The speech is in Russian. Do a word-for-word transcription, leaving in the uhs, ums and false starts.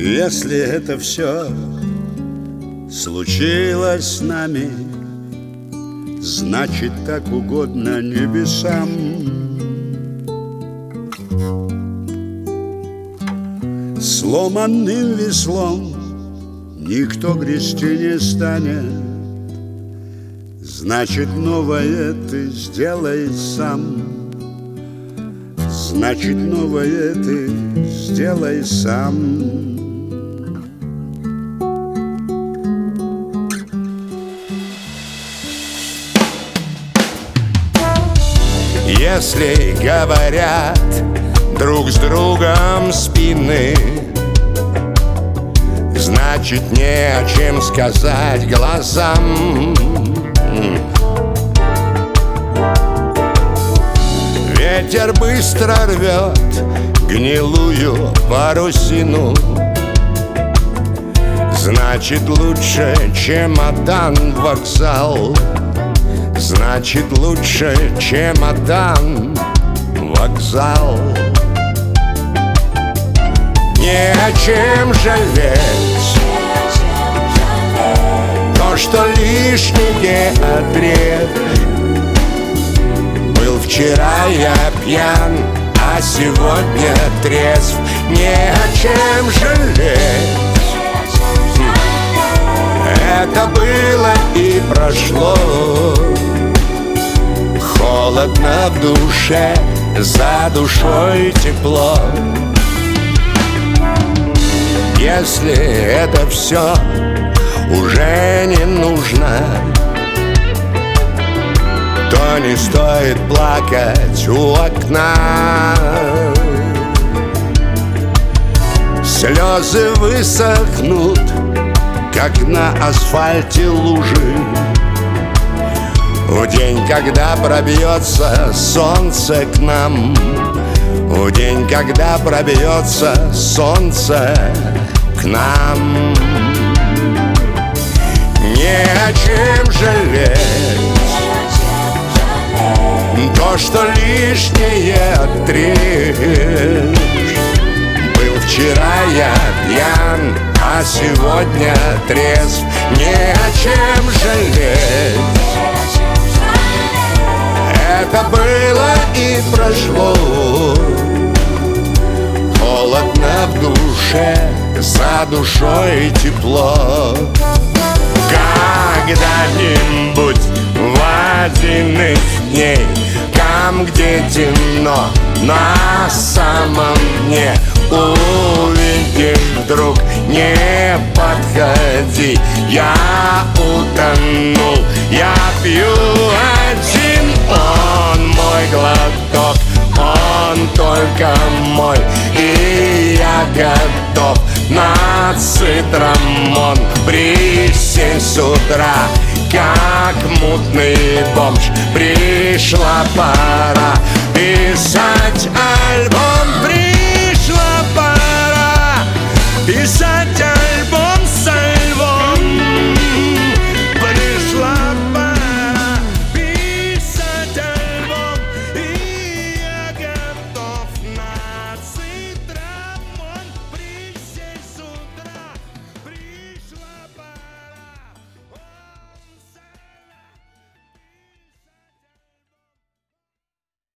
Если это все случилось с нами, значит, так угодно небесам. Сломанным веслом никто грести не станет, значит, новое ты сделай сам. Значит, новое ты сделай сам. Если говорят друг с другом спины, значит, не о чем сказать глазам. Ветер быстро рвет гнилую парусину, значит, лучше чемодан в вокзал. Значит, лучше чемодан в вокзал. Не о чем жалеть то, что лишнее отрежь. Был вчера я пьян, а сегодня трезв. Не о чем жалеть. Это было и прошло. Холодно в душе, за душой тепло. Если это все уже не нужно, то не стоит плакать у окна. Слезы высохнут, как на асфальте лужи, в день, когда пробьется солнце к нам. В день, когда пробьется солнце к нам. Не о чем жалеть то, что лишнее отрежь. Был вчера я пьян, а сегодня трезв. Не о чем жалеть. Это было и прошло. Холодно в душе, за душой тепло. Когда-нибудь в один из дней, там, где темно, на самом дне, увидишь вдруг, не подходи. Я утонул, я пью один. Он мой глоток, он только мой, и я готов на цитрамон присесть с утра, как мутный бомж. Пришла пора писать альбом.